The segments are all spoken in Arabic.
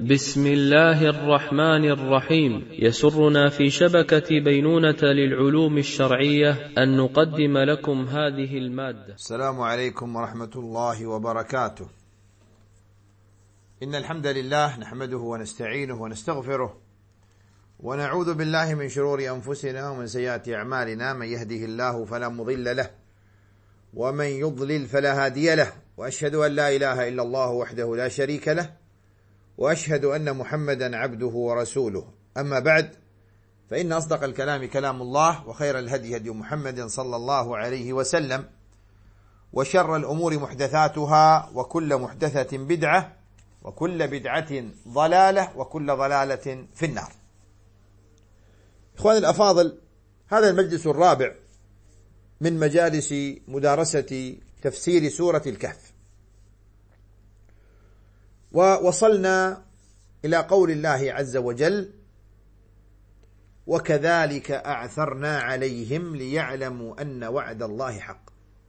بسم الله الرحمن الرحيم. يسرنا في شبكة بينونة للعلوم الشرعية أن نقدم لكم هذه المادة. السلام عليكم ورحمة الله وبركاته. إن الحمد لله نحمده ونستعينه ونستغفره ونعوذ بالله من شرور أنفسنا ومن سيئات أعمالنا. من يهده الله فلا مضل له ومن يضلل فلا هادي له، وأشهد أن لا إله إلا الله وحده لا شريك له، وأشهد أن محمدا عبده ورسوله. أما بعد، فإن أصدق الكلام كلام الله، وخير الهدي هدي محمد صلى الله عليه وسلم، وشر الأمور محدثاتها، وكل محدثة بدعة، وكل بدعة ضلالة، وكل ضلالة في النار. إخواني الأفاضل، هذا المجلس الرابع من مجالس مدارسة تفسير سورة الكهف، ووصلنا إلى قول الله عز وجل: وكذلك أعثرنا عليهم ليعلموا أن وعد الله حق.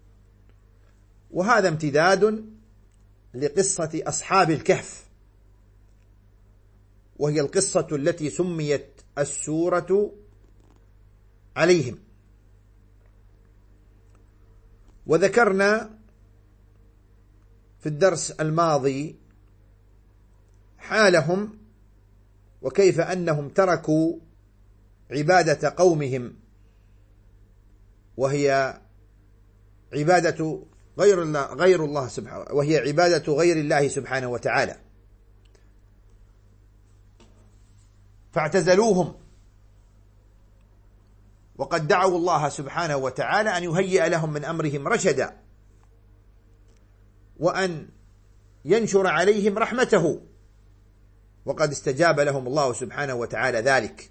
وهذا امتداد لقصة أصحاب الكهف، وهي القصة التي سميت السورة عليهم. وذكرنا في الدرس الماضي حالهم، وكيف أنهم تركوا عبادة قومهم، وهي عبادة غير الله سبحانه، وهي عبادة غير الله سبحانه وتعالى، فاعتزلوهم، وقد دعوا الله سبحانه وتعالى أن يهيئ لهم من أمرهم رشدا، وأن ينشر عليهم رحمته، وقد استجاب لهم الله سبحانه وتعالى ذلك.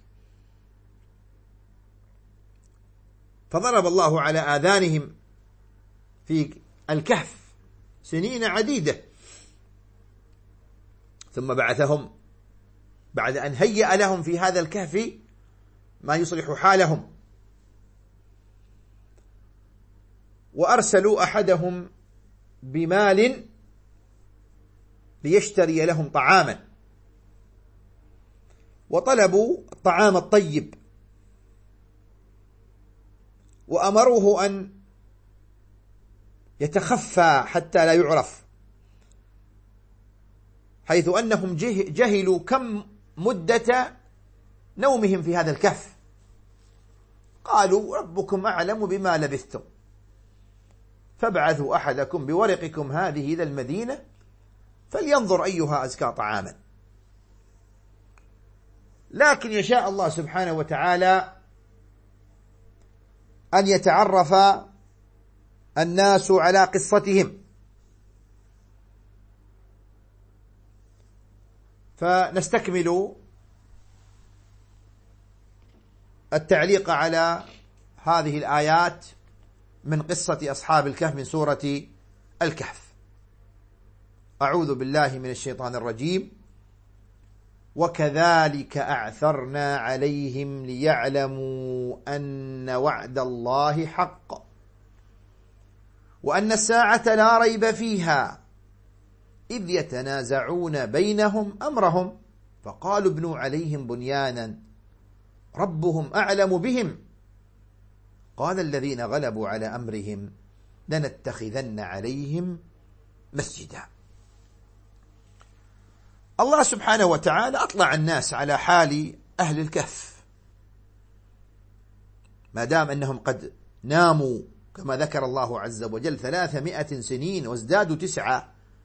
فضرب الله على آذانهم في الكهف سنين عديدة، ثم بعثهم بعد أن هيأ لهم في هذا الكهف ما يصلح حالهم، وأرسلوا أحدهم بمال ليشتري لهم طعاما، وطلبوا الطعام الطيب، وأمروه أن يتخفى حتى لا يعرف، حيث أنهم جهلوا كم مدة نومهم في هذا الكهف. قالوا: ربكم أعلم بما لبثتم، فابعثوا أحدكم بورقكم هذه إلى المدينة فلينظر أيها أزكى طعاما. لكن يشاء الله سبحانه وتعالى أن يتعرف الناس على قصتهم، فنستكمل التعليق على هذه الآيات من قصة أصحاب الكهف من سورة الكهف. أعوذ بالله من الشيطان الرجيم. وكذلك أعثرنا عليهم ليعلموا أن وعد الله حق وأن الساعة لا ريب فيها إذ يتنازعون بينهم أمرهم فقالوا ابنوا عليهم بنيانا ربهم أعلم بهم قال الذين غلبوا على أمرهم لنتخذن عليهم مسجدا. الله سبحانه وتعالى أطلع الناس على حال أهل الكهف، ما دام أنهم قد ناموا كما ذكر الله عز وجل 300 سنين وازدادوا 9،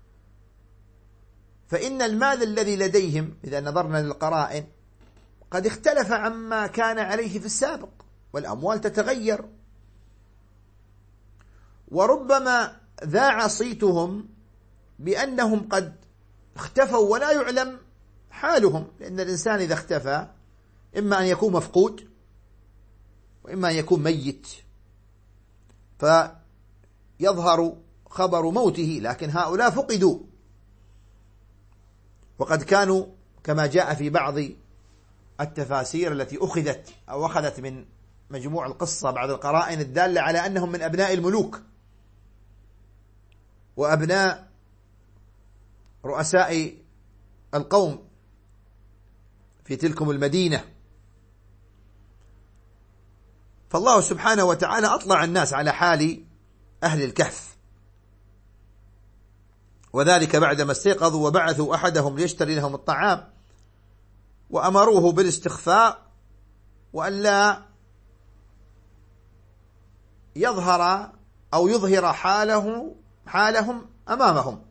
فإن المال الذي لديهم إذا نظرنا للقرائن قد اختلف عما كان عليه في السابق، والأموال تتغير، وربما ذاع صيتهم بأنهم قد اختفوا ولا يعلم حالهم، لأن الإنسان إذا اختفى إما أن يكون مفقود وإما أن يكون ميت، فيظهر خبر موته، لكن هؤلاء فقدوا، وقد كانوا كما جاء في بعض التفاسير التي أخذت من مجموع القصة بعد القرائن الدالة على أنهم من أبناء الملوك وأبناء رؤساء القوم في تلكم المدينة. فالله سبحانه وتعالى أطلع الناس على حال أهل الكهف، وذلك بعدما استيقظوا وبعثوا أحدهم ليشتري لهم الطعام، وأمروه بالاستخفاء وأن لا يظهر أو يظهر حالهم أمامهم.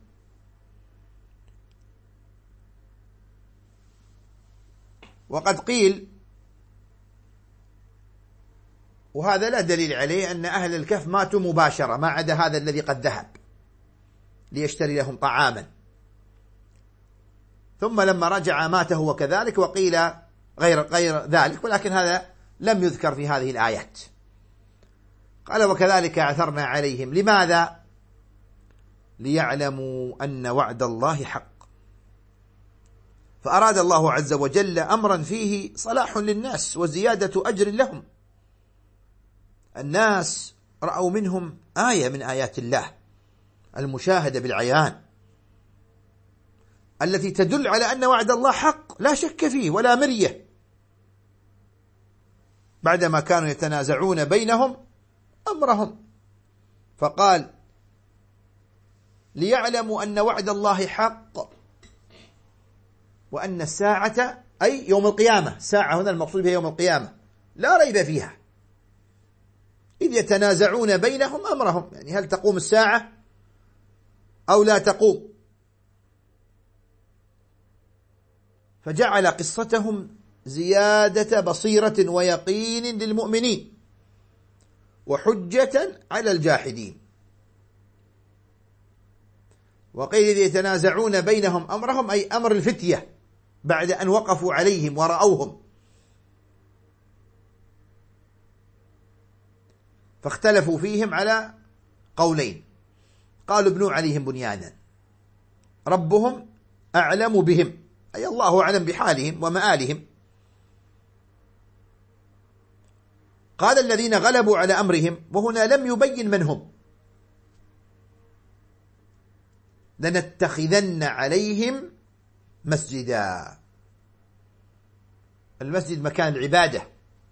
وقد قيل، وهذا لا دليل عليه، أن أهل الكهف ماتوا مباشرة ما عدا هذا الذي قد ذهب ليشتري لهم طعاما، ثم لما رجع مات هو كذلك، وقيل غير ذلك، ولكن هذا لم يذكر في هذه الآيات. قال وكذلك أعثرنا عليهم. لماذا؟ ليعلموا أن وعد الله حق. فأراد الله عز وجل أمرا فيه صلاح للناس وزيادة أجر لهم. الناس رأوا منهم آية من آيات الله المشاهدة بالعيان، التي تدل على أن وعد الله حق لا شك فيه ولا مرية، بعدما كانوا يتنازعون بينهم أمرهم. فقال ليعلموا أن وعد الله حق وأن الساعة أي يوم القيامة، ساعة هنا المقصود بها يوم القيامة لا ريب فيها، إذ يتنازعون بينهم أمرهم، يعني هل تقوم الساعة أو لا تقوم. فجعل قصتهم زيادة بصيرة ويقين للمؤمنين وحجة على الجاحدين. وقيل إذ يتنازعون بينهم أمرهم أي أمر الفتية بعد أن وقفوا عليهم ورأوهم، فاختلفوا فيهم على قولين. قالوا ابنوا عليهم بنيانا ربهم أعلم بهم، أي الله أعلم بحالهم ومآلهم. قال الذين غلبوا على أمرهم، وهنا لم يبين من هم، لنتخذن عليهم مسجدا. المسجد مكان العبادة،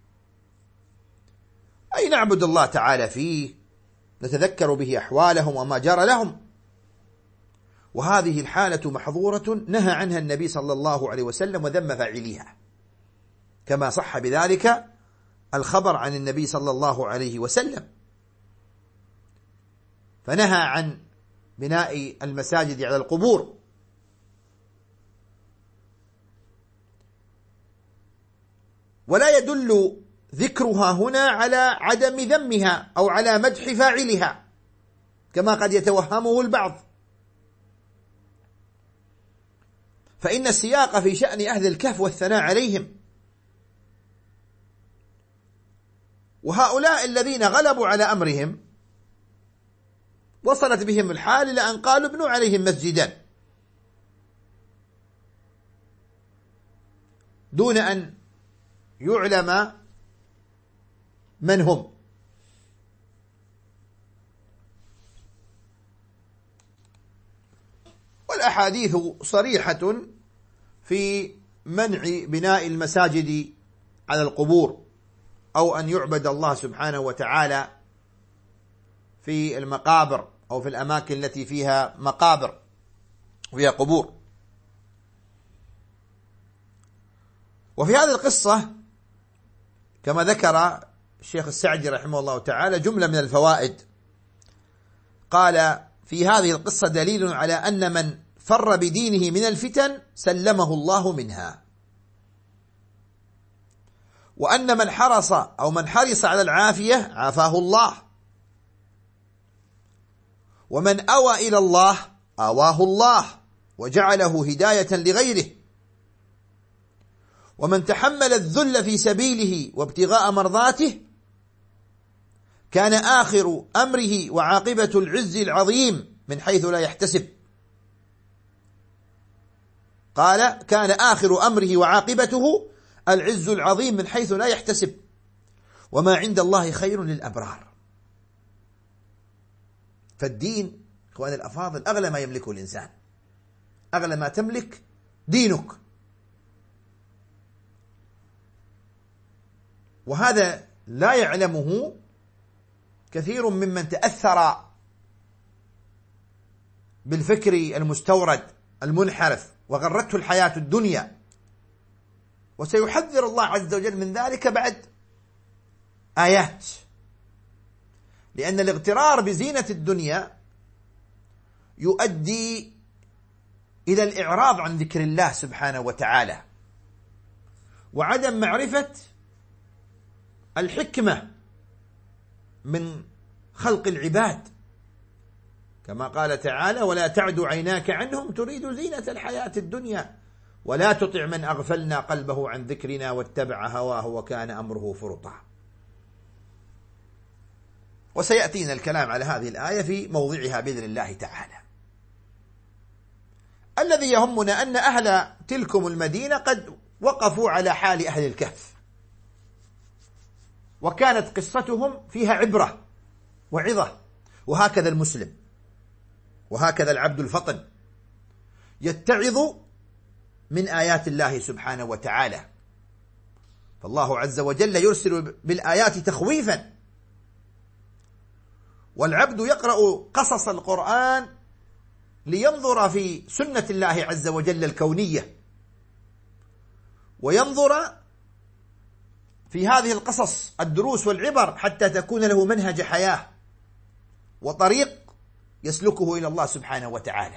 أي نعبد الله تعالى فيه، نتذكر به أحوالهم وما جرى لهم. وهذه الحالة محظورة نهى عنها النبي صلى الله عليه وسلم وذم فاعليها، كما صح بذلك الخبر عن النبي صلى الله عليه وسلم، فنهى عن بناء المساجد على القبور. ولا يدل ذكرها هنا على عدم ذمها أو على مدح فاعلها كما قد يتوهمه البعض، فإن السياق في شأن أهل الكهف والثناء عليهم، وهؤلاء الذين غلبوا على أمرهم وصلت بهم الحال إلى أن قالوا ابنوا عليهم مسجدا دون أن يعلم من هم. والأحاديث صريحة في منع بناء المساجد على القبور، أو أن يعبد الله سبحانه وتعالى في المقابر أو في الأماكن التي فيها مقابر وفيها قبور. وفي هذه القصة كما ذكر الشيخ السعدي رحمه الله تعالى جملة من الفوائد. قال في هذه القصة دليل على أن من فر بدينه من الفتن سلمه الله منها، وأن من حرص على العافية عافاه الله، ومن أوى إلى الله آواه الله وجعله هداية لغيره، ومن تحمل الذل في سبيله وابتغاء مرضاته كان آخر أمره وعاقبة العز العظيم من حيث لا يحتسب. قال كان آخر أمره وعاقبته العز العظيم من حيث لا يحتسب، وما عند الله خير للأبرار. فالدين إخواني الأفاضل أغلى ما يملكه الإنسان، أغلى ما تملك دينك، وهذا لا يعلمه كثير ممن تأثر بالفكر المستورد المنحرف وغرته الحياة الدنيا، وسيحذر الله عز وجل من ذلك بعد آيات، لأن الاغترار بزينة الدنيا يؤدي إلى الإعراض عن ذكر الله سبحانه وتعالى، وعدم معرفة الحكمة من خلق العباد، كما قال تعالى: ولا تعد عيناك عنهم تريد زينة الحياة الدنيا ولا تطع من أغفلنا قلبه عن ذكرنا واتبع هواه وكان أمره فرطا. وسيأتينا الكلام على هذه الآية في موضعها بإذن الله تعالى. الذي يهمنا أن أهل تلكم المدينة قد وقفوا على حال أهل الكهف، وكانت قصتهم فيها عبرة وعظة، وهكذا المسلم، وهكذا العبد الفطن يتعظ من آيات الله سبحانه وتعالى. فالله عز وجل يرسل بالآيات تخويفا، والعبد يقرأ قصص القرآن لينظر في سنة الله عز وجل الكونية، وينظر في هذه القصص الدروس والعبر حتى تكون له منهج حياة وطريق يسلكه إلى الله سبحانه وتعالى.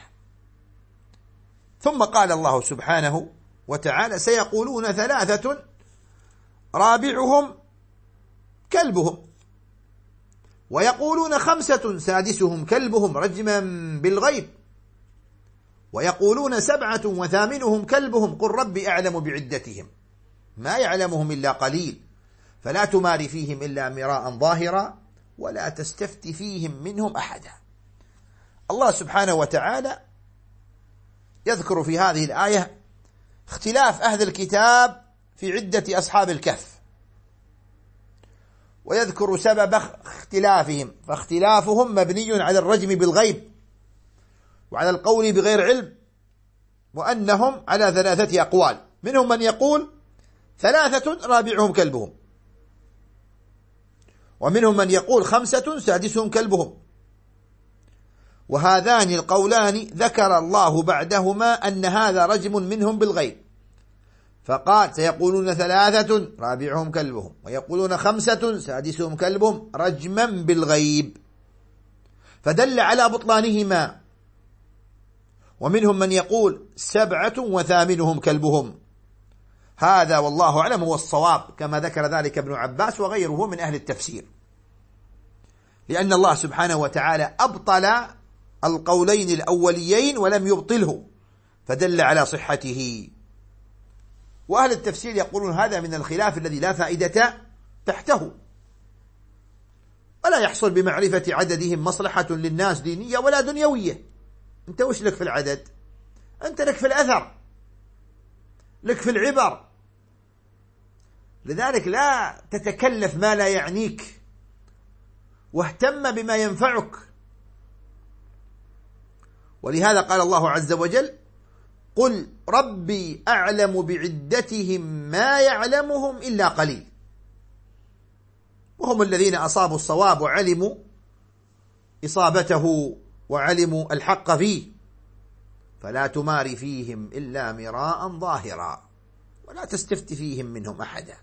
ثم قال الله سبحانه وتعالى: سيقولون ثلاثة رابعهم كلبهم، ويقولون خمسة سادسهم كلبهم رجما بالغيب، ويقولون سبعة وثامنهم كلبهم قل ربي أعلم بعدتهم ما يعلمهم إلا قليل فلا تمار فيهم إلا مراء ظاهرا ولا تستفت فيهم منهم أحدا. الله سبحانه وتعالى يذكر في هذه الآية اختلاف أهل الكتاب في عدة أصحاب الكهف، ويذكر سبب اختلافهم، فاختلافهم مبني على الرجم بالغيب وعلى القول بغير علم، وأنهم على ثلاثة أقوال، منهم من يقول ثلاثة رابعهم كلبهم، ومنهم من يقول خمسة سادسهم كلبهم. وهذان القولان ذكر الله بعدهما أن هذا رجم منهم بالغيب، فقال: سيقولون ثلاثة رابعهم كلبهم، ويقولون خمسة سادسهم كلبهم رجما بالغيب، فدل على بطلانهما. ومنهم من يقول سبعة وثامنهم كلبهم، هذا والله أعلم هو الصواب، كما ذكر ذلك ابن عباس وغيره من أهل التفسير، لأن الله سبحانه وتعالى أبطل القولين الأوليين ولم يبطله، فدل على صحته. وأهل التفسير يقولون هذا من الخلاف الذي لا فائدة تحته، ولا يحصل بمعرفة عددهم مصلحة للناس دينية ولا دنيوية. أنت وش لك في العدد؟ أنت لك في الأثر، لك في العبر، لذلك لا تتكلف ما لا يعنيك، واهتم بما ينفعك. ولهذا قال الله عز وجل: قل ربي أعلم بعدتهم ما يعلمهم إلا قليل، وهم الذين أصابوا الصواب وعلموا إصابته وعلموا الحق فيه، فلا تمار فيهم إلا مراء ظاهرا ولا تستفت فيهم منهم أحدا.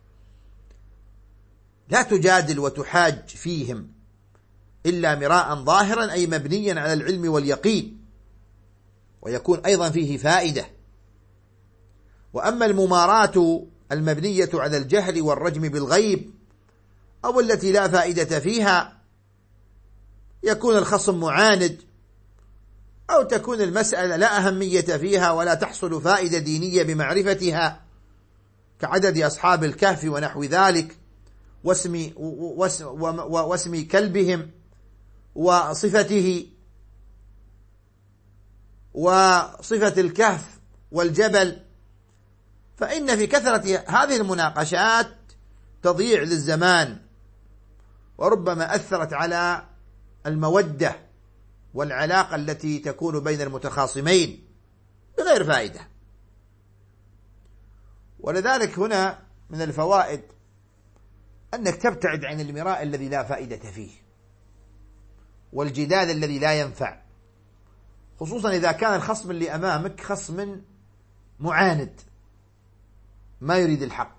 لا تجادل وتحاج فيهم إلا مراء ظاهرا، أي مبنيا على العلم واليقين، ويكون أيضا فيه فائدة. وأما المماراة المبنية على الجهل والرجم بالغيب أو التي لا فائدة فيها، يكون الخصم معاند، أو تكون المسألة لا أهمية فيها ولا تحصل فائدة دينية بمعرفتها، كعدد أصحاب الكهف ونحو ذلك، واسم كلبهم وصفته وصفة الكهف والجبل، فإن في كثرة هذه المناقشات تضييع للزمان، وربما أثرت على المودة والعلاقة التي تكون بين المتخاصمين بغير فائدة. ولذلك هنا من الفوائد أنك تبتعد عن المراء الذي لا فائدة فيه والجدال الذي لا ينفع، خصوصا إذا كان الخصم اللي أمامك خصم معاند ما يريد الحق.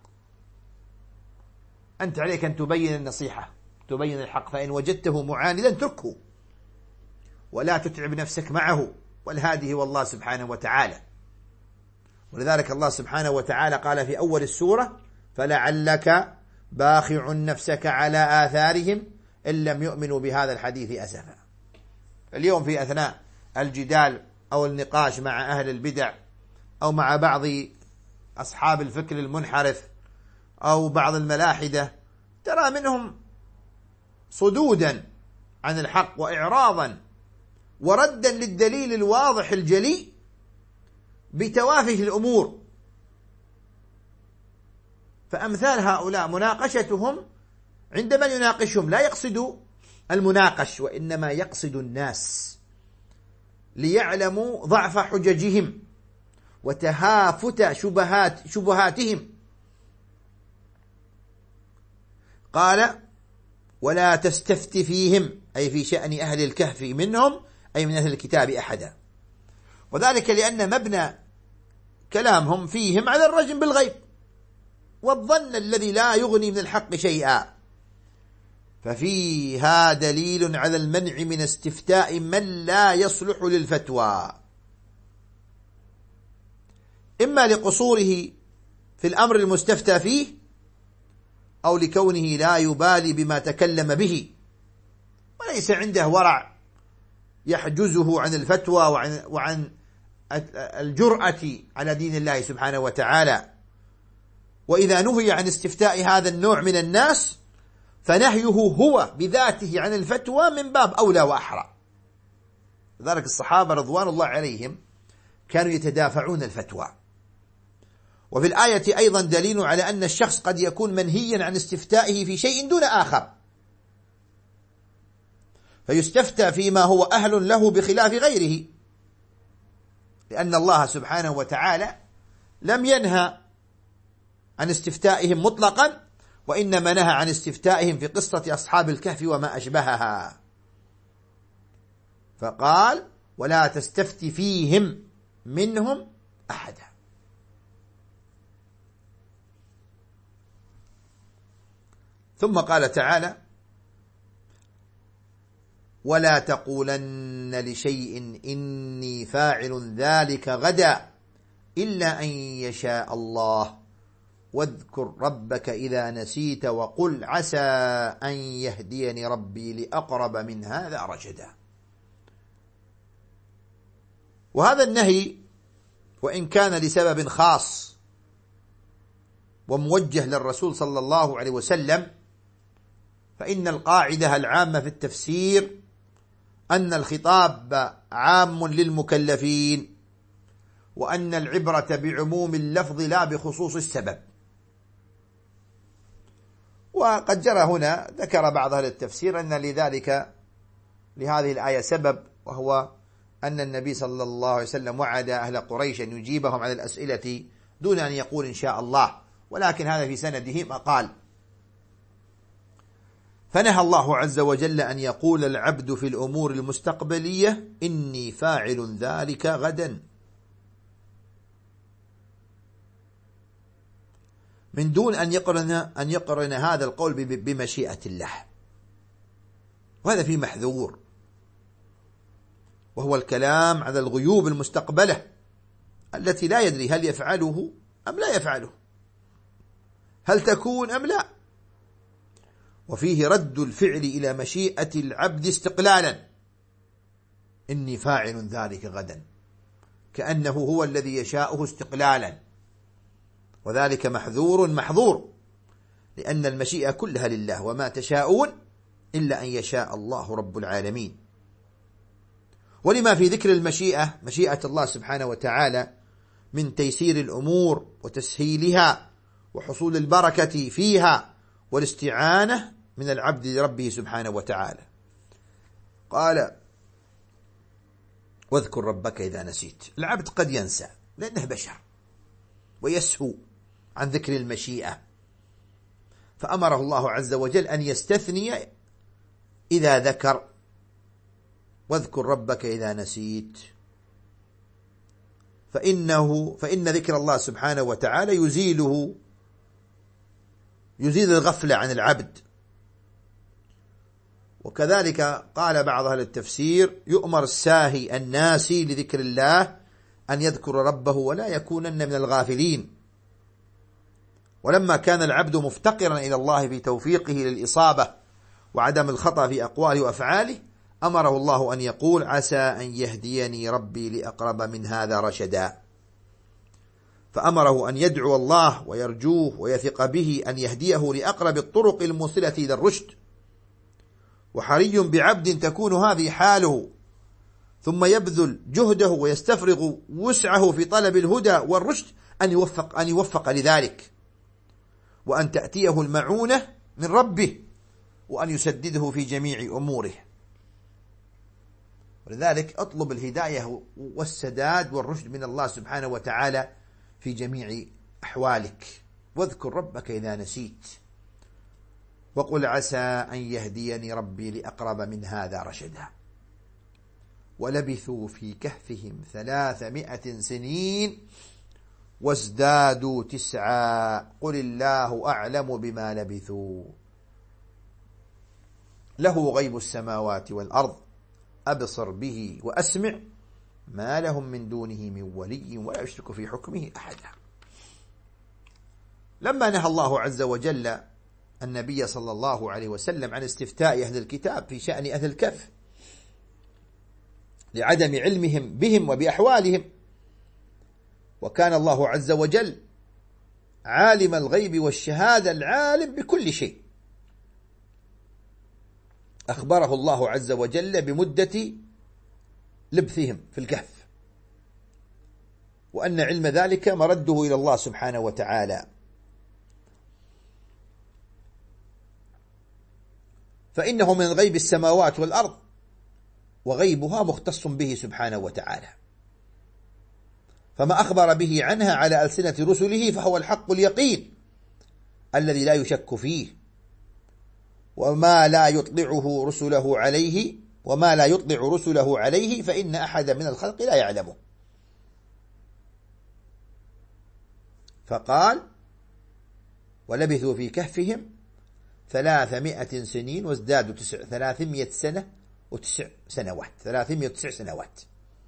أنت عليك أن تبين النصيحة، تبين الحق، فإن وجدته معاندا تركه ولا تتعب نفسك معه، والهادي هو الله سبحانه وتعالى. ولذلك الله سبحانه وتعالى قال في أول السورة: فلعلك باخع نفسك على آثارهم إن لم يؤمنوا بهذا الحديث أسفا. اليوم في أثناء الجدال أو النقاش مع أهل البدع أو مع بعض أصحاب الفكر المنحرف أو بعض الملاحدة، ترى منهم صدودا عن الحق وإعراضا وردا للدليل الواضح الجلي بتوافه الأمور. فأمثال هؤلاء مناقشتهم عند من يناقشهم لا يقصد المناقش، وإنما يقصد الناس ليعلموا ضعف حججهم وتهافت شبهاتهم. قال: ولا تستفت فيهم، أي في شأن أهل الكهف منهم، أي من أهل الكتاب أحدا. وذلك لأن مبنى كلامهم فيهم على الرجم بالغيب والظن الذي لا يغني من الحق شيئا، ففيها دليل على المنع من استفتاء من لا يصلح للفتوى، إما لقصوره في الأمر المستفتى فيه أو لكونه لا يبالي بما تكلم به وليس عنده ورع يحجزه عن الفتوى وعن الجرأة على دين الله سبحانه وتعالى. وإذا نهي عن استفتاء هذا النوع من الناس فنهيه هو بذاته عن الفتوى من باب أولى وأحرى. لذلك الصحابة رضوان الله عليهم كانوا يتدافعون الفتوى. وفي الآية أيضا دليل على أن الشخص قد يكون منهيا عن استفتائه في شيء دون آخر، فيستفتى فيما هو أهل له بخلاف غيره، لأن الله سبحانه وتعالى لم ينهى عن استفتائهم مطلقا، وإنما نهى عن استفتائهم في قصة أصحاب الكهف وما أشبهها، فقال: ولا تستفت فيهم منهم أحدا. ثم قال تعالى: ولا تقولن لشيء إني فاعل ذلك غدا إلا أن يشاء الله واذكر ربك إذا نسيت وقل عسى أن يهديني ربي لأقرب من هذا رشدا. وهذا النهي وإن كان لسبب خاص وموجه للرسول صلى الله عليه وسلم، فإن القاعدة العامة في التفسير أن الخطاب عام للمكلفين، وأن العبرة بعموم اللفظ لا بخصوص السبب. وقد جرى هنا ذكر بعض أهل التفسير أن لهذه الآية سبب، وهو أن النبي صلى الله عليه وسلم وعد أهل قريش أن يجيبهم على الأسئلة دون أن يقول إن شاء الله، ولكن هذا في سنده مقال. فنهى الله عز وجل أن يقول العبد في الأمور المستقبلية إني فاعل ذلك غدا، من دون أن يقرن هذا القول بمشيئة الله، وهذا فيه محذور، وهو الكلام على الغيوب المستقبلة التي لا يدري هل يفعله أم لا يفعله، هل تكون أم لا. وفيه رد الفعل إلى مشيئة العبد استقلالا، إني فاعل ذلك غدا، كأنه هو الذي يشاءه استقلالا، وذلك محظور، لأن المشيئة كلها لله، وما تشاءون إلا أن يشاء الله رب العالمين. ولما في ذكر المشيئة، مشيئة الله سبحانه وتعالى، من تيسير الأمور وتسهيلها وحصول البركة فيها والاستعانة من العبد لربه سبحانه وتعالى. قال: واذكر ربك إذا نسيت. العبد قد ينسى لأنه بشر ويسهو عن ذكر المشيئة، فأمره الله عز وجل أن يستثني إذا ذكر: واذكر ربك إذا نسيت، فإن ذكر الله سبحانه وتعالى يزيل الغفلة عن العبد. وكذلك قال بعض أهل التفسير: يؤمر الساهي الناسي لذكر الله أن يذكر ربه ولا يكونن من الغافلين. ولما كان العبد مفتقرا إلى الله في توفيقه للإصابة وعدم الخطأ في أقواله وأفعاله، أمره الله أن يقول: عسى أن يهديني ربي لأقرب من هذا رشدا. فأمره أن يدعو الله ويرجوه ويثق به أن يهديه لأقرب الطرق الموصلة إلى الرشد. وحري بعبد تكون هذه حاله ثم يبذل جهده ويستفرغ وسعه في طلب الهدى والرشد أن يوفق لذلك، وأن تأتيه المعونة من ربه، وأن يسدده في جميع أموره. ولذلك اطلب الهداية والسداد والرشد من الله سبحانه وتعالى في جميع أحوالك. واذكر ربك إذا نسيت، وقل عسى أن يهديني ربي لأقرب من هذا رشدا. ولبثوا في كهفهم 300 سنين وازدادوا 9 قل الله أعلم بما لبثوا. له غيب السماوات والأرض أبصر به وأسمع ما لهم من دونه من ولي ولا يشرك في حكمه أحدا. لما نهى الله عز وجل النبي صلى الله عليه وسلم عن استفتاء أهل الكتاب في شأن أهل الكهف لعدم علمهم بهم وبأحوالهم، وكان الله عز وجل عالم الغيب والشهادة العالم بكل شيء، أخبره الله عز وجل بمدة لبثهم في الكهف، وأن علم ذلك مرده إلى الله سبحانه وتعالى. فإنه من غيب السماوات والأرض، وغيبها مختص به سبحانه وتعالى، فما أخبر به عنها على ألسنة رسله فهو الحق اليقين الذي لا يشك فيه، وما لا يطلع رسله عليه فإن أحد من الخلق لا يعلمه. فقال: ولبثوا في كهفهم 300 سنين وازدادوا 300 سنة و9 سنوات 309 سنوات.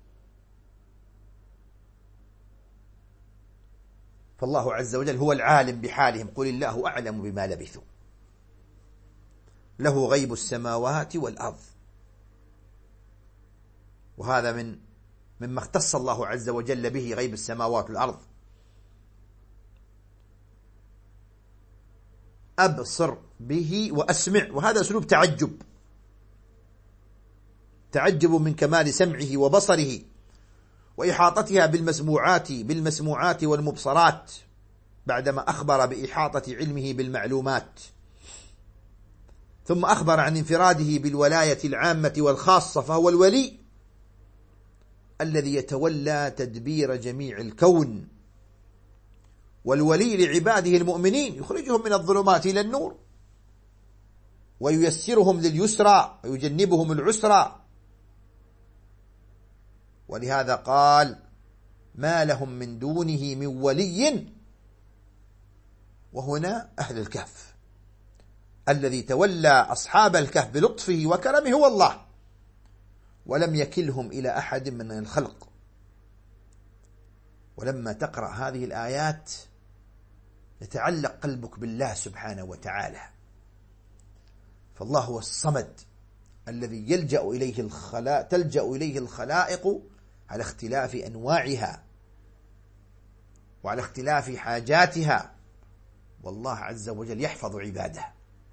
فالله عز وجل هو العالم بحالهم، قل الله أعلم بما لبثوا. له غيب السماوات والأرض، وهذا مما اختص الله عز وجل به، غيب السماوات والأرض. أبصر به وأسمع، وهذا أسلوب تعجب من كمال سمعه وبصره وإحاطتها بالمسموعات والمبصرات، بعدما أخبر بإحاطة علمه بالمعلومات، ثم أخبر عن انفراده بالولاية العامة والخاصة، فهو الولي الذي يتولى تدبير جميع الكون، والولي لعباده المؤمنين يخرجهم من الظلمات إلى النور، وييسرهم لليسرى ويجنبهم العسرى. ولهذا قال: ما لهم من دونه من ولي. وهنا أهل الكهف، الذي تولى أصحاب الكهف بلطفه وكرمه هو الله، ولم يكلهم إلى أحد من الخلق. ولما تقرأ هذه الآيات يتعلق قلبك بالله سبحانه وتعالى، فالله هو الصمد الذي تلجأ إليه الخلائق على اختلاف أنواعها وعلى اختلاف حاجاتها، والله عز وجل يحفظ عباده.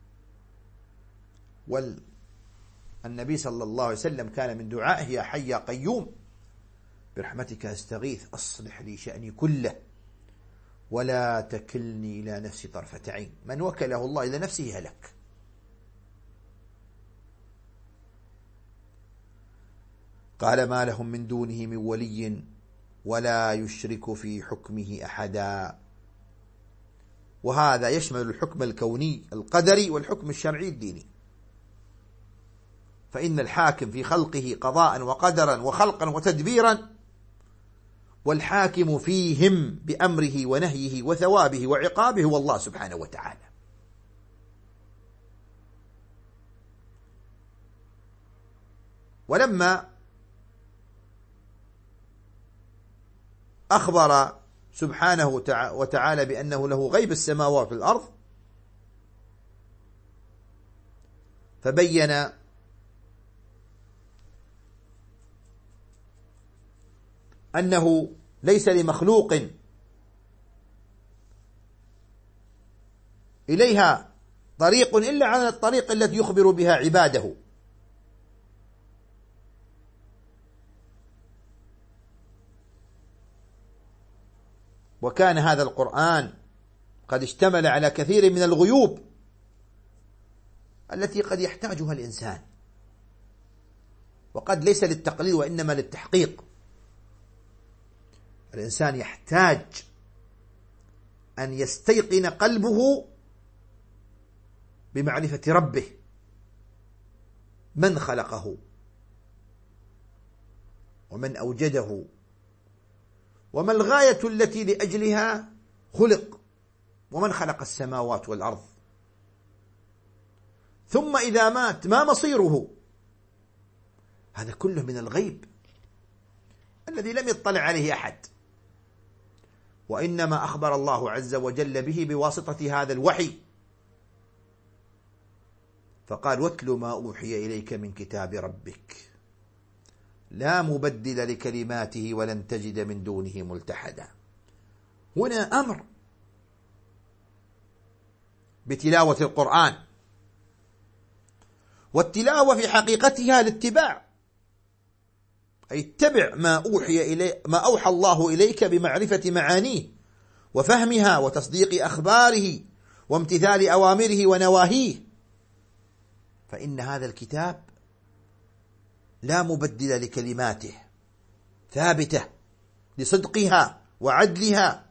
والنبي صلى الله عليه وسلم كان من دعائه: يا حي يا قيوم برحمتك أستغيث أصلح لي شأني كله ولا تكلني إلى نفسي طرفة عين. من وكله الله إلى نفسه هلك. قال: ما لهم من دونه من ولي ولا يشرك في حكمه أحدا. وهذا يشمل الحكم الكوني القدري والحكم الشرعي الديني. فإن الحاكم في خلقه قضاء وقدرا وخلقا وتدبيرا، والحاكم فيهم بأمره ونهيه وثوابه وعقابه هو الله سبحانه وتعالى. ولما أخبر سبحانه وتعالى بأنه له غيب السماوات والأرض، فبين أنه ليس لمخلوق إليها طريق إلا عن الطريق التي يخبر بها عباده. وكان هذا القرآن قد اشتمل على كثير من الغيوب التي قد يحتاجها الإنسان، وقد ليس للتقليل وإنما للتحقيق. الإنسان يحتاج أن يستيقن قلبه بمعرفة ربه، من خلقه ومن أوجده وما الغاية التي لأجلها خلق، ومن خلق السماوات والأرض، ثم إذا مات ما مصيره. هذا كله من الغيب الذي لم يطلع عليه أحد، وإنما أخبر الله عز وجل به بواسطة هذا الوحي، فقال: واتل ما أوحي إليك من كتاب ربك لا مبدل لكلماته ولن تجد من دونه ملتحدا. هنا أمر بتلاوة القرآن، والتلاوة في حقيقتها الاتباع، أي اتبع ما أوحى الله إليك بمعرفة معانيه وفهمها وتصديق أخباره وامتثال أوامره ونواهيه، فإن هذا الكتاب لا مبدل لكلماته، ثابتة لصدقها وعدلها،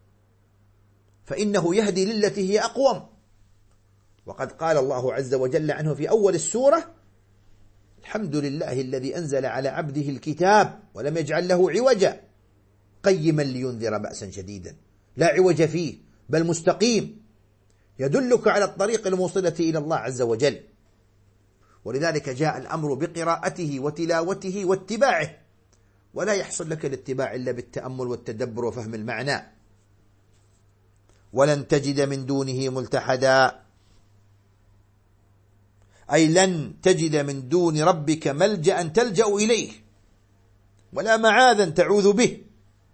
فإنه يهدي للتي هي أقوم. وقد قال الله عز وجل عنه في أول السورة: الحمد لله الذي أنزل على عبده الكتاب ولم يجعل له عوجا قيما لينذر بأسا شديدا لا عوج فيه بل مستقيم، يدلك على الطريق الموصلة إلى الله عز وجل. ولذلك جاء الأمر بقراءته وتلاوته واتباعه، ولا يحصل لك الاتباع إلا بالتأمل والتدبر وفهم المعنى. ولن تجد من دونه ملتحدا، أي لن تجد من دون ربك ملجأ تلجأ إليه ولا معاذا تعوذ به.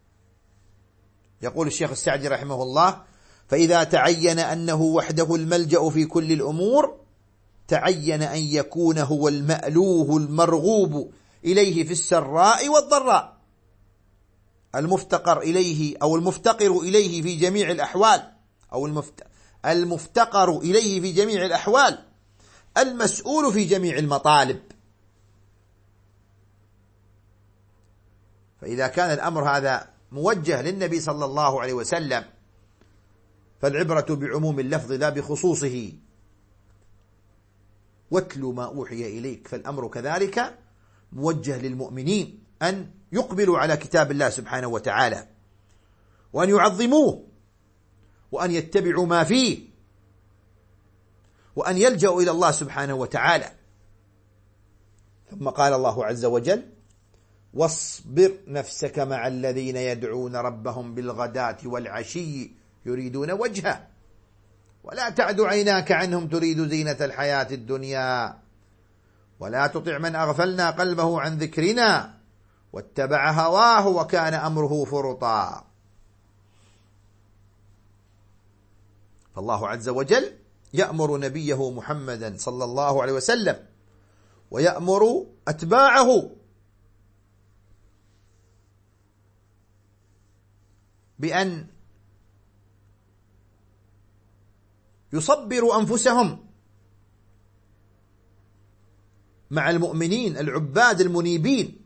يقول الشيخ السعدي رحمه الله: فإذا تعين أنه وحده الملجأ في كل الأمور تعين أن يكون هو المألوه المرغوب إليه في السراء والضراء، المفتقر إليه أو المفتقر إليه في جميع الأحوال، أو المفتقر إليه في جميع الأحوال، المسؤول في جميع المطالب. فإذا كان الأمر هذا موجه للنبي صلى الله عليه وسلم فالعبرة بعموم اللفظ لا بخصوصه. واتل ما أوحي إليك، فالأمر كذلك موجه للمؤمنين أن يقبلوا على كتاب الله سبحانه وتعالى، وأن يعظموه، وأن يتبعوا ما فيه، وأن يلجأوا إلى الله سبحانه وتعالى. ثم قال الله عز وجل: واصبر نفسك مع الذين يدعون ربهم بالغداة والعشي يريدون وجهه ولا تعد عيناك عنهم تريد زينة الحياة الدنيا ولا تطع من أغفلنا قلبه عن ذكرنا واتبع هواه وكان أمره فرطا. فالله عز وجل يأمر نبيه محمدا صلى الله عليه وسلم ويأمر أتباعه بأن يصبروا أنفسهم مع المؤمنين العباد المنيبين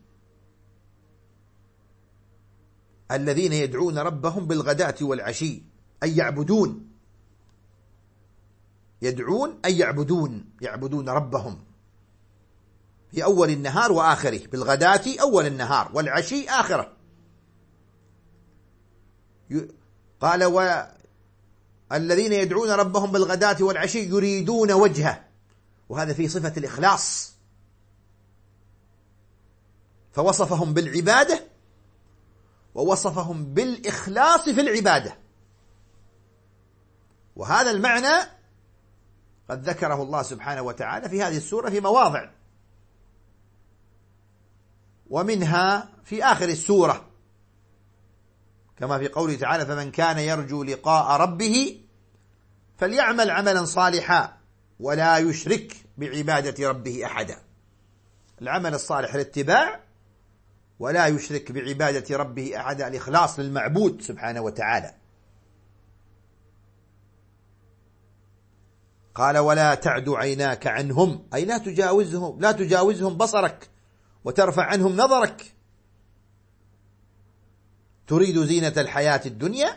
الذين يدعون ربهم بالغداة والعشي، أي يعبدون يدعون أي يعبدون ربهم في أول النهار وآخره، بالغداة أول النهار والعشي آخره. قال والذين يدعون ربهم بالغداة والعشي يريدون وجهه، وهذا في صفة الإخلاص، فوصفهم بالعبادة ووصفهم بالإخلاص في العبادة، وهذا المعنى قد ذكره الله سبحانه وتعالى في هذه السورة في مواضع، ومنها في آخر السورة كما في قوله تعالى: فمن كان يرجو لقاء ربه فليعمل عملا صالحا ولا يشرك بعبادة ربه أحدا. العمل الصالح الاتباع، ولا يشرك بعبادة ربه أحدا، الإخلاص للمعبود سبحانه وتعالى. قال: ولا تعد عيناك عنهم، أي لا تجاوزهم بصرك وترفع عنهم نظرك، تريد زينة الحياة الدنيا.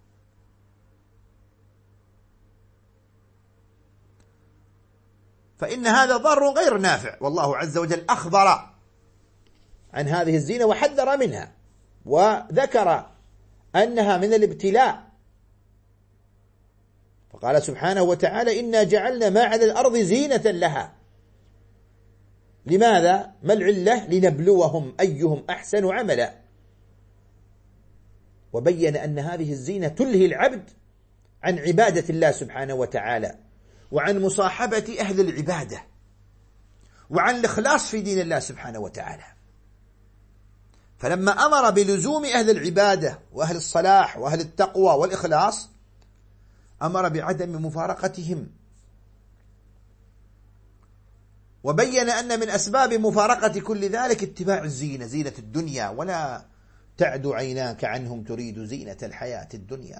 فإن هذا ضار غير نافع، والله عز وجل أخبر عن هذه الزينة وحذر منها، وذكر أنها من الابتلاء، فقال سبحانه وتعالى: إنا جعلنا ما على الأرض زينة لها. لماذا؟ ما العلة؟ لنبلوهم أيهم أحسن عملا. وبين أن هذه الزينة تلهي العبد عن عبادة الله سبحانه وتعالى، وعن مصاحبة أهل العبادة، وعن الإخلاص في دين الله سبحانه وتعالى. فلما أمر بلزوم أهل العبادة وأهل الصلاح وأهل التقوى والإخلاص، أمر بعدم مفارقتهم، وبين أن من أسباب مفارقة كل ذلك اتباع الزينة، زينة الدنيا. ولا تعد عيناك عنهم تريد زينة الحياة الدنيا.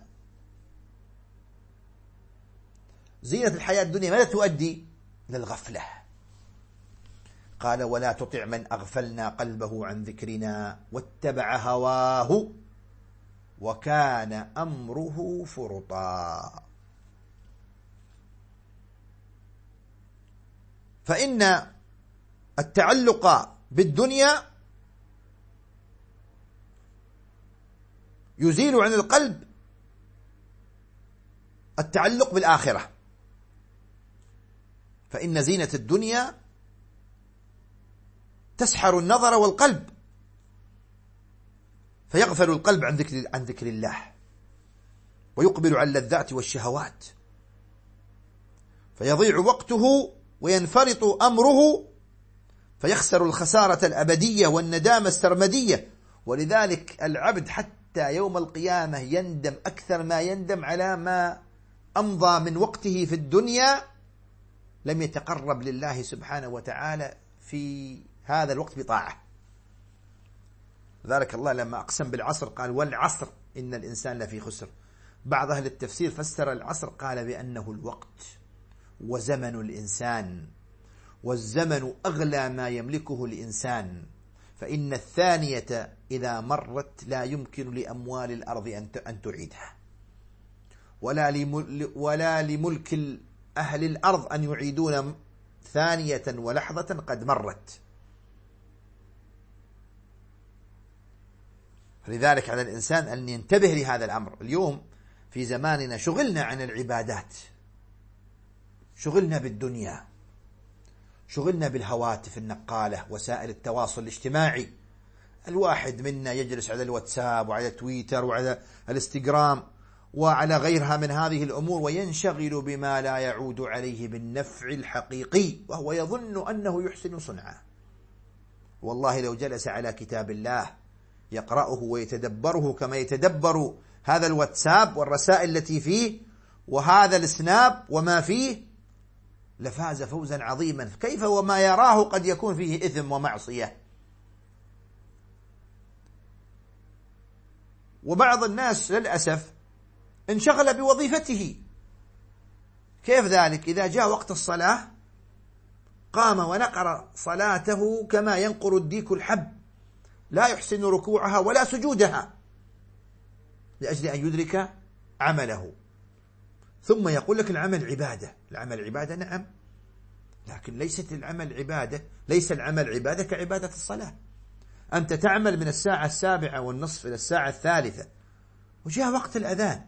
زينة الحياة الدنيا ماذا تؤدي؟ للغفلة. قال: ولا تطع من أغفلنا قلبه عن ذكرنا واتبع هواه وكان أمره فرطا. فإن التعلق بالدنيا يزيل عن القلب التعلق بالآخرة، فإن زينة الدنيا تسحر النظر والقلب، فيغفل القلب عن ذكر الله، ويقبل على اللذات والشهوات، فيضيع وقته وينفرط أمره، فيخسر الخسارة الأبدية والندامة السرمدية. ولذلك العبد حتى يوم القيامة يندم أكثر ما يندم على ما أمضى من وقته في الدنيا لم يتقرب لله سبحانه وتعالى في هذا الوقت بطاعة. ذلك الله لما أقسم بالعصر قال: والعصر إن الإنسان لفي خسر. بعض أهل التفسير فسر العصر قال بأنه الوقت وزمن الإنسان، والزمن أغلى ما يملكه الإنسان، فإن الثانية إذا مرت لا يمكن لأموال الأرض أن تعيدها، ولا لملك أهل الأرض أن يعيدون ثانية ولحظة قد مرت. لذلك على الإنسان أن ينتبه لهذا الأمر. اليوم في زماننا شغلنا عن العبادات، شغلنا بالدنيا، شغلنا بالهواتف النقالة، وسائل التواصل الاجتماعي. الواحد منا يجلس على الواتساب وعلى تويتر وعلى الانستغرام وعلى غيرها من هذه الأمور، وينشغل بما لا يعود عليه بالنفع الحقيقي، وهو يظن أنه يحسن صنعا. والله لو جلس على كتاب الله يقرأه ويتدبره كما يتدبر هذا الواتساب والرسائل التي فيه وهذا السناب وما فيه، لفاز فوزا عظيما. كيف وما يراه قد يكون فيه إثم ومعصية. وبعض الناس للأسف انشغل بوظيفته. كيف ذلك؟ إذا جاء وقت الصلاة قام ونقر صلاته كما ينقر الديك الحب، لا يحسن ركوعها ولا سجودها، لأجل أن يدرك عمله. ثم يقول لك العمل عبادة. العمل عبادة نعم، لكن ليس العمل عبادة كعبادة الصلاة. أنت تعمل من الساعة 7:30 إلى الساعة 3، وجاء وقت الأذان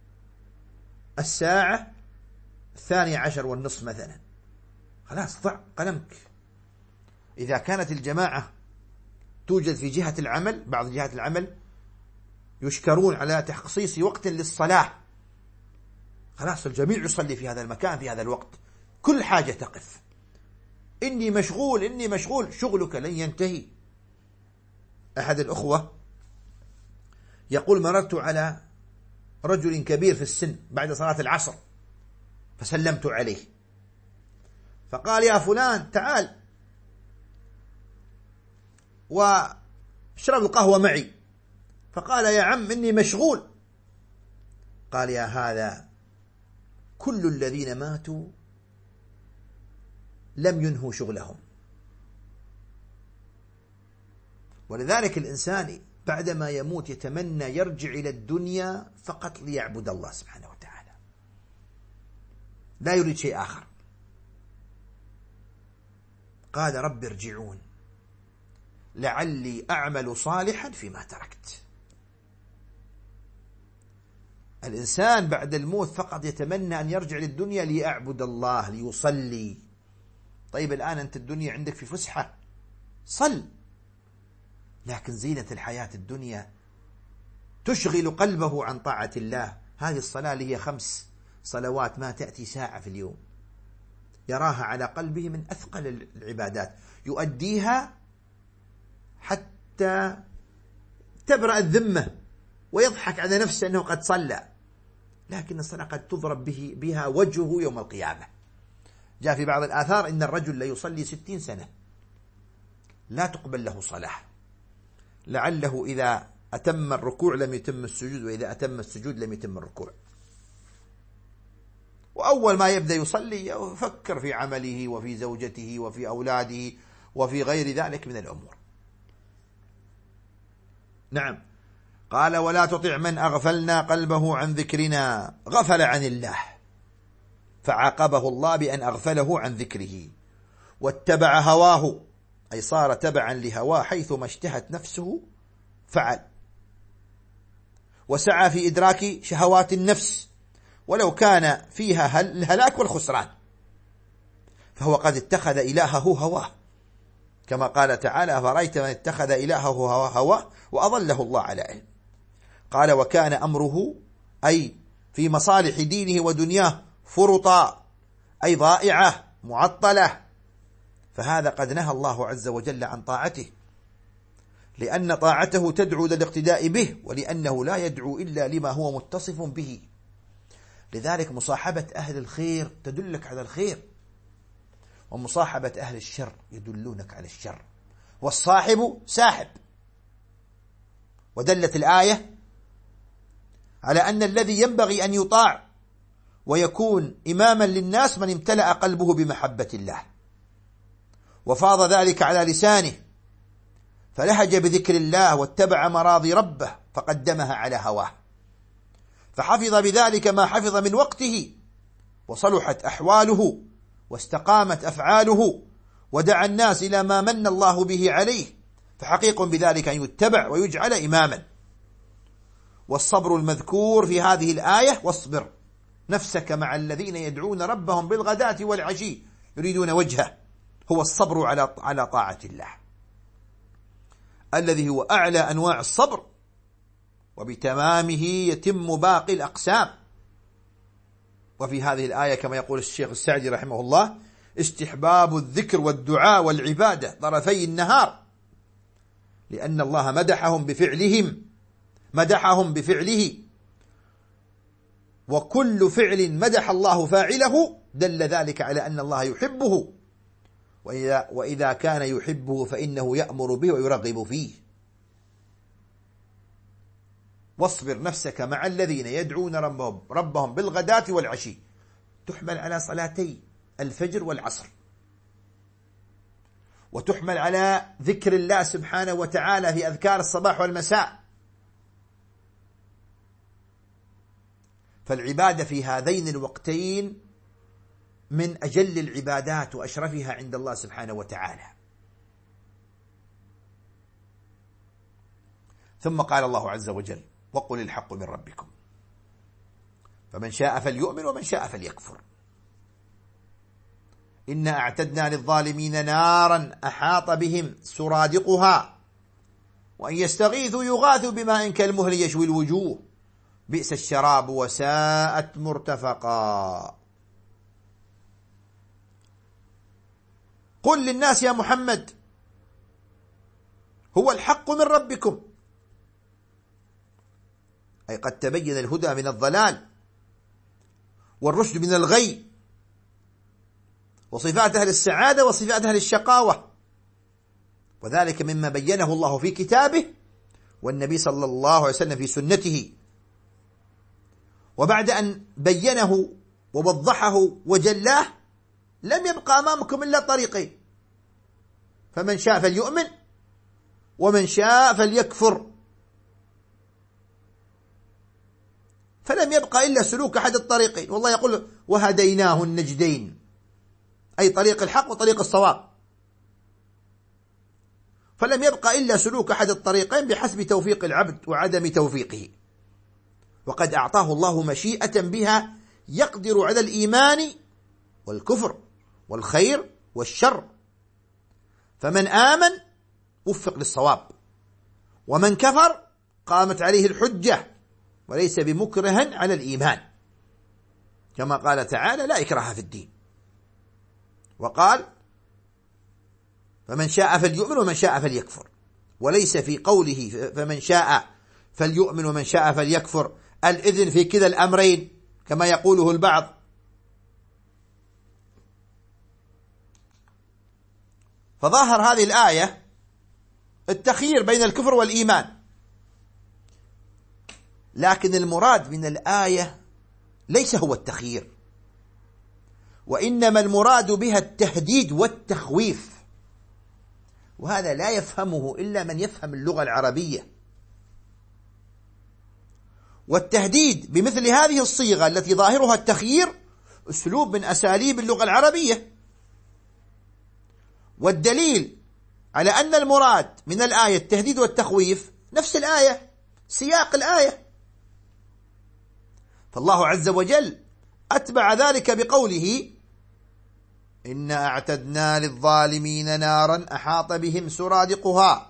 الساعة 12:30 مثلا، خلاص ضع قلمك. إذا كانت الجماعة توجد في جهة العمل، بعض جهات العمل يشكرون على تخصيص وقت للصلاة، خلاص الجميع يصلي في هذا المكان في هذا الوقت، كل حاجة تقف. إني مشغول، شغلك لن ينتهي. أحد الأخوة يقول: مررت على رجل كبير في السن بعد صلاة العصر فسلمت عليه، فقال: يا فلان تعال واشرب القهوة معي. فقال: يا عم إني مشغول. قال: يا هذا كل الذين ماتوا لم ينهوا شغلهم. ولذلك الإنسان بعدما يموت يتمنى يرجع إلى الدنيا فقط ليعبد الله سبحانه وتعالى، لا يريد شيء آخر. قال: رب ارجعون لعلي أعمل صالحا فيما تركت. الإنسان بعد الموت فقط يتمنى أن يرجع للدنيا ليعبد الله، ليصلي. طيب الآن أنت الدنيا عندك في فسحة، صل، لكن زينة الحياة الدنيا تشغل قلبه عن طاعة الله. هذه الصلاة اللي هي 5 صلوات ما تأتي ساعة في اليوم، يراها على قلبه من أثقل العبادات، يؤديها حتى تبرأ الذمة ويضحك على نفسه أنه قد صلى، لكن الصلاة قد تضرب بها وجهه يوم القيامة. جاء في بعض الآثار إن الرجل لا يصلي 60 سنة لا تقبل له صلاة، لعله إذا أتم الركوع لم يتم السجود، وإذا أتم السجود لم يتم الركوع. وأول ما يبدأ يصلي يفكر في عمله وفي زوجته وفي أولاده وفي غير ذلك من الأمور. نعم. قال: ولا تطع من أغفلنا قلبه عن ذكرنا. غفل عن الله فعاقبه الله بأن أغفله عن ذكره، واتبع هواه، أي صار تبعا لهواه، حيثما اشتهت نفسه فعل، وسعى في إدراك شهوات النفس ولو كان فيها الهلاك والخسران، فهو قد اتخذ إلهه هواه، كما قال تعالى: أفرأيت من اتخذ إلهه هواه وأضله الله على علم. قال: وكان أمره أي في مصالح دينه ودنياه فرطا، أي ضائعة معطلة، فهذا قد نهى الله عز وجل عن طاعته، لأن طاعته تدعو للاقتداء به، ولأنه لا يدعو إلا لما هو متصف به. لذلك مصاحبة أهل الخير تدلك على الخير، ومصاحبة أهل الشر يدلونك على الشر، والصاحب ساحب. ودلت الآية على أن الذي ينبغي أن يطاع ويكون إماما للناس من امتلأ قلبه بمحبة الله، وفاض ذلك على لسانه، فلهج بذكر الله واتبع مراضي ربه فقدمها على هواه، فحفظ بذلك ما حفظ من وقته، وصلحت أحواله واستقامت أفعاله، ودعا الناس إلى ما من الله به عليه، فحقيق بذلك أن يتبع ويجعل إماما. والصبر المذكور في هذه الآية: واصبر نفسك مع الذين يدعون ربهم بالغداة والعشي يريدون وجهه، هو الصبر على طاعة الله، الذي هو أعلى أنواع الصبر، وبتمامه يتم باقي الأقسام. وفي هذه الآية كما يقول الشيخ السعدي رحمه الله: استحباب الذكر والدعاء والعبادة طرفي النهار، لأن الله مدحهم بفعله، وكل فعل مدح الله فاعله دل ذلك على أن الله يحبه، وإذا كان يحبه فإنه يأمر به ويرغب فيه. واصبر نفسك مع الذين يدعون ربهم بالغداة والعشي، تحمل على صلاتي الفجر والعصر، وتحمل على ذكر الله سبحانه وتعالى في أذكار الصباح والمساء، فالعبادة في هذين الوقتين من أجل العبادات وأشرفها عند الله سبحانه وتعالى. ثم قال الله عز وجل: وقل الحق من ربكم فمن شاء فليؤمن ومن شاء فليكفر إنا أعتدنا للظالمين نارا أحاط بهم سرادقها وإن يستغيثوا يغاثوا بماء كالمهل يشوي الوجوه بئس الشراب وساءت مرتفقا. قل للناس يا محمد هو الحق من ربكم، أي قد تبين الهدى من الضلال والرشد من الغي، وصفات أهل السعادة وصفات أهل الشقاوة، وذلك مما بينه الله في كتابه والنبي صلى الله عليه وسلم في سنته. وبعد أن بينه ووضحه وجلاه لم يبقى أمامكم إلا طريقين: فمن شاء فليؤمن ومن شاء فليكفر. فلم يبقى إلا سلوك أحد الطريقين، والله يقول: وهديناه النجدين، أي طريق الحق وطريق الصواب. فلم يبقى إلا سلوك أحد الطريقين بحسب توفيق العبد وعدم توفيقه، وقد أعطاه الله مشيئة بها يقدر على الإيمان والكفر والخير والشر، فمن آمن وفق للصواب، ومن كفر قامت عليه الحجة وليس بمكره على الإيمان، كما قال تعالى: لا إكراه في الدين. وقال: فمن شاء فليؤمن ومن شاء فليكفر، وليس في قوله فمن شاء فليؤمن ومن شاء فليكفر الإذن في كلا الأمرين كما يقوله البعض. فظاهر هذه الآية التخيير بين الكفر والإيمان، لكن المراد من الآية ليس هو التخيير، وإنما المراد بها التهديد والتخويف، وهذا لا يفهمه إلا من يفهم اللغة العربية. والتهديد بمثل هذه الصيغة التي ظاهرها التخيير أسلوب من أساليب اللغة العربية، والدليل على أن المراد من الآية التهديد والتخويف نفس الآية، سياق الآية. فالله عز وجل أتبع ذلك بقوله: إنا أعتدنا للظالمين نارا أحاط بهم سرادقها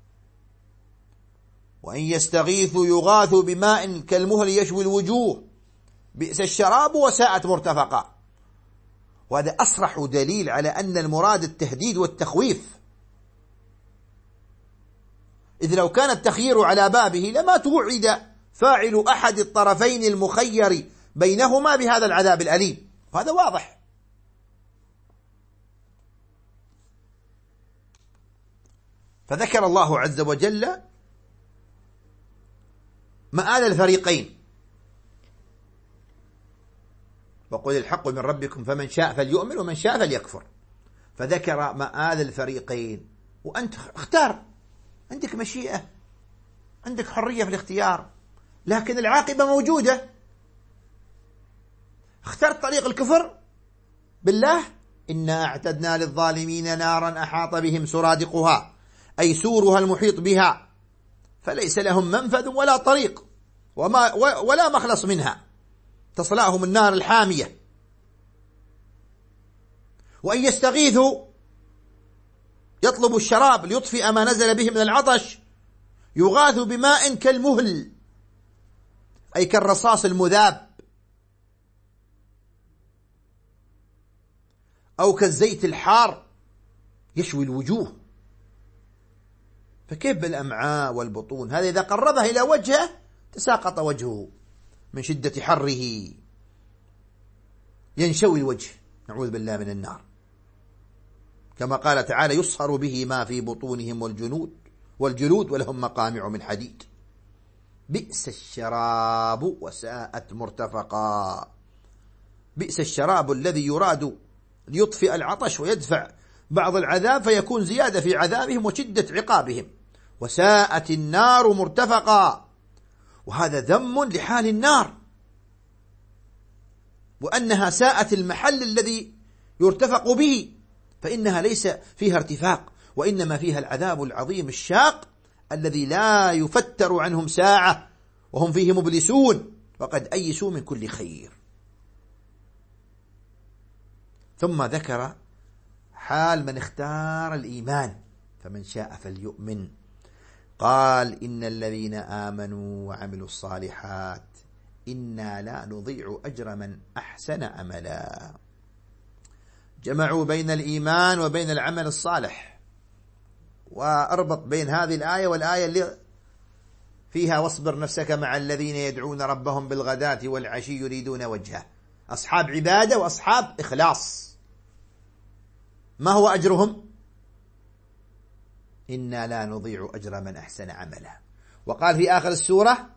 وإن يستغيثوا يغاثوا بماء كالمهل يشوي الوجوه بئس الشراب وساءت مرتفقا. وهذا أصرح دليل على أن المراد التهديد والتخويف، إذ لو كان التخيير على بابه لما توعد فاعل أحد الطرفين المخير بينهما بهذا العذاب الأليم، وهذا واضح. فذكر الله عز وجل مآل الفريقين: وقل الحق من ربكم فمن شاء فليؤمن ومن شاء فليكفر. فذكر مآل الفريقين، وأنت اختار، عندك مشيئة، عندك حرية في الاختيار، لكن العاقبة موجودة. اخترت طريق الكفر بالله: إنا أعتدنا للظالمين نارا أحاط بهم سرادقها، أي سورها المحيط بها، فليس لهم منفذ ولا طريق ولا مخلص منها، تصلأهم النار الحامية. وإن يستغيثوا يطلب الشراب ليطفئ ما نزل به من العطش يغاث بماء كالمهل، أي كالرصاص المذاب، أو كالزيت الحار يشوي الوجوه. فكيف بالأمعاء والبطون؟ هذا إذا قربها إلى وجهه تساقط وجهه من شدة حره، ينشوي الوجه، نعوذ بالله من النار، كما قال تعالى: يصهر به ما في بطونهم والجلود ولهم مقامع من حديد. بئس الشراب وساءت مرتفقا. بئس الشراب الذي يراد ليطفئ العطش ويدفع بعض العذاب فيكون زيادة في عذابهم وشدة عقابهم. وساءت النار مرتفقا، وهذا ذم لحال النار، وأنها ساءت المحل الذي يرتفق به، فإنها ليس فيها ارتفاق، وإنما فيها العذاب العظيم الشاق الذي لا يفتر عنهم ساعة وهم فيه مبلسون وقد أيسوا من كل خير. ثم ذكر حال من اختار الإيمان فمن شاء فليؤمن. قال: إن الذين آمنوا وعملوا الصالحات إنا لا نضيع أجر من أحسن عملا. جمعوا بين الإيمان وبين العمل الصالح، وأربط بين هذه الآية والآية اللي فيها: واصبر نفسك مع الذين يدعون ربهم بالغداة والعشي يريدون وجهه. أصحاب عبادة وأصحاب إخلاص. ما هو أجرهم؟ إنا لا نضيع أجر من أحسن عملا. وقال في آخر السورة: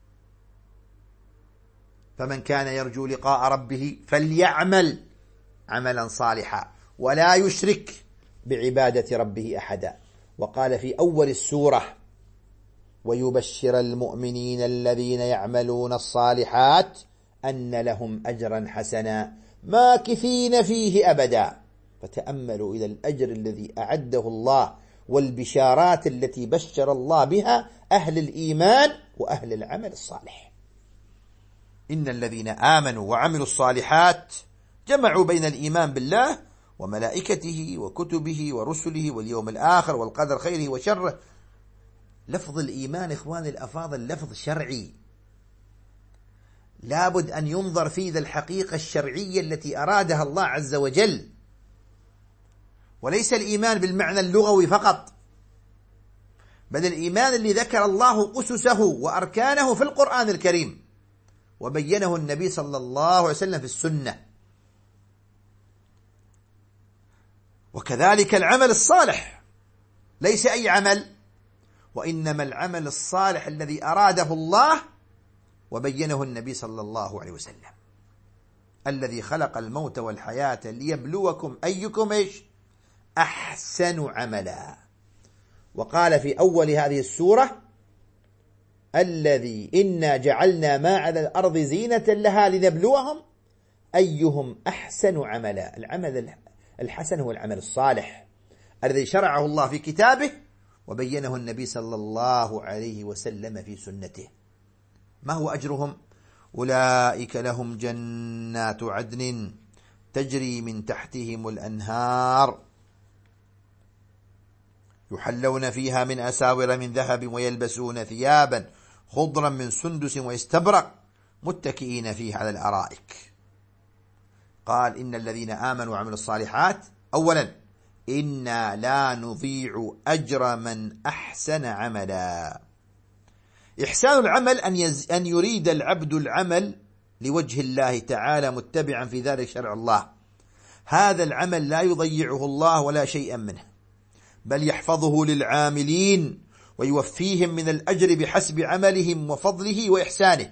فمن كان يرجو لقاء ربه فليعمل عملا صالحا ولا يشرك بعبادة ربه أحدا. وقال في أول السورة: ويبشر المؤمنين الذين يعملون الصالحات أن لهم أجرا حسنا ماكثين فيه أبدا. فتأملوا إلى الأجر الذي أعده الله والبشارات التي بشر الله بها أهل الإيمان وأهل العمل الصالح. إن الذين آمنوا وعملوا الصالحات جمعوا بين الإيمان بالله وملائكته وكتبه ورسله واليوم الآخر والقدر خيره وشره. لفظ الإيمان إخواني الأفاضل لفظ شرعي، لابد أن ينظر في ذا الحقيقة الشرعية التي أرادها الله عز وجل، وليس الإيمان بالمعنى اللغوي فقط، بل الإيمان اللي ذكر الله أسسه وأركانه في القرآن الكريم وبينه النبي صلى الله عليه وسلم في السنة. وكذلك العمل الصالح ليس أي عمل، وإنما العمل الصالح الذي أراده الله وبينه النبي صلى الله عليه وسلم: الذي خلق الموت والحياة ليبلوكم أيكم أحسن عملا. وقال في أول هذه السورة: الذي إنا جعلنا ما على الأرض زينة لها لنبلوهم أيهم أحسن عملا. العمل الحسن هو العمل الصالح الذي شرعه الله في كتابه وبينه النبي صلى الله عليه وسلم في سنته. ما هو أجرهم؟ أولئك لهم جنات عدن تجري من تحتهم الأنهار يحلون فيها من أساور من ذهب ويلبسون ثيابا خضرا من سندس واستبرق متكئين فيها على الأرائك. قال: إن الذين آمنوا وعملوا الصالحات أولا إنا لا نضيع أجر من أحسن عملا. إحسان العمل أن يريد العبد العمل لوجه الله تعالى متبعا في ذلك شرع الله. هذا العمل لا يضيعه الله ولا شيئا منه، بل يحفظه للعاملين ويوفيهم من الأجر بحسب عملهم وفضله وإحسانه.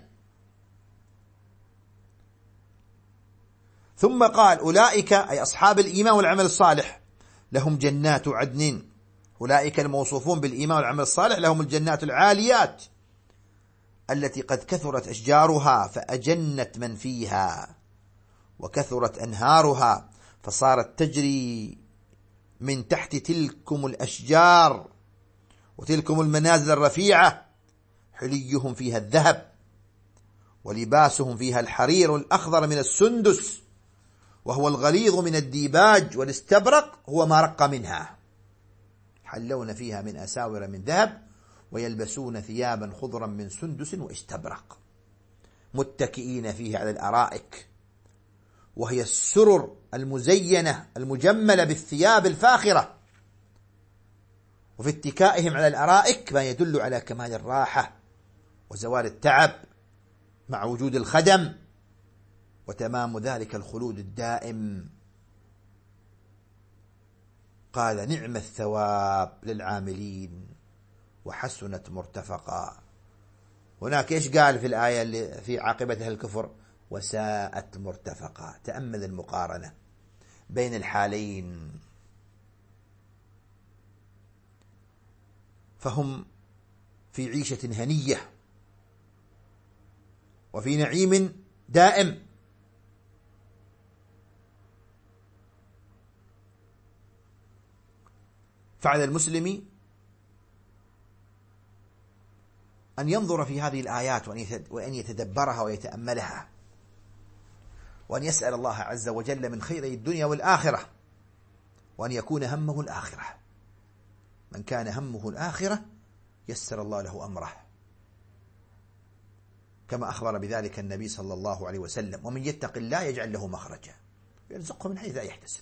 ثم قال: أولئك أي أصحاب الإيمان والعمل الصالح لهم جنات عدن. أولئك الموصوفون بالإيمان والعمل الصالح لهم الجنات العاليات التي قد كثرت أشجارها فأجنت من فيها، وكثرت أنهارها فصارت تجري من تحت تلكم الأشجار وتلكم المنازل الرفيعة. حليهم فيها الذهب ولباسهم فيها الحرير الأخضر من السندس وهو الغليظ من الديباج، والاستبرق هو ما رق منها. حلون فيها من أساور من ذهب ويلبسون ثيابا خضرا من سندس واستبرق متكئين فيها على الأرائك، وهي السرر المزينة المجملة بالثياب الفاخرة. وفي اتكائهم على الأرائك ما يدل على كمال الراحة وزوال التعب مع وجود الخدم، وتمام ذلك الخلود الدائم. قال: نعم الثواب للعاملين وحسنت مرتفقا. هناك إيش قال في الآية اللي في عاقبتها الكفر؟ وساءت مرتفقا. تأمل المقارنة بين الحالين، فهم في عيشة هنية وفي نعيم دائم، فعلى المسلم أن ينظر في هذه الآيات وأن يتدبرها ويتأملها، وأن يسأل الله عز وجل من خيري الدنيا والآخرة، وأن يكون همه الآخرة. من كان همه الآخرة يسر الله له أمره، كما أخبر بذلك النبي صلى الله عليه وسلم: ومن يتق الله يجعل له مخرجا يرزقه من حيث لا يحتسب.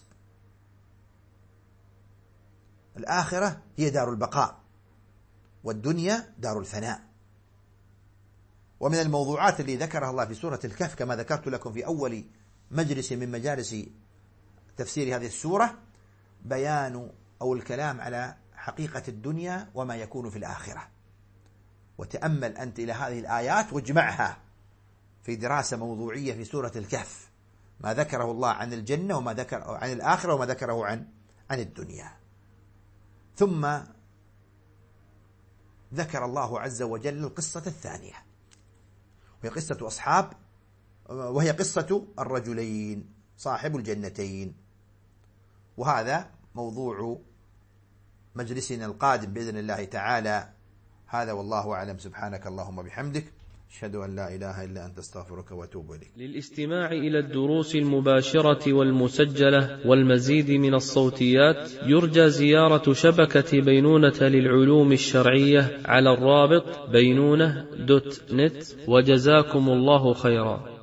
الآخرة هي دار البقاء، والدنيا دار الفناء. ومن الموضوعات اللي ذكرها الله في سورة الكهف كما ذكرت لكم في أول مجلس من مجالس تفسير هذه السورة بيان أو الكلام على حقيقة الدنيا وما يكون في الآخرة. وتأمل أنت إلى هذه الآيات واجمعها في دراسة موضوعية في سورة الكهف، ما ذكره الله عن الجنة وما ذكر عن الآخرة وما ذكره عن الدنيا. ثم ذكر الله عز وجل القصة الثانية، وهي قصة الرجلين صاحب الجنتين. وهذا موضوع مجلسنا القادم بإذن الله تعالى. هذا والله أعلم. سبحانك اللهم وبحمدك، أشهد أن لا إله إلا أنت، أستغفرك وأتوب إليك. للاستماع إلى الدروس المباشرة والمسجلة والمزيد من الصوتيات يرجى زيارة شبكة بينونة للعلوم الشرعية على الرابط بينونة.net. وجزاكم الله خيرا.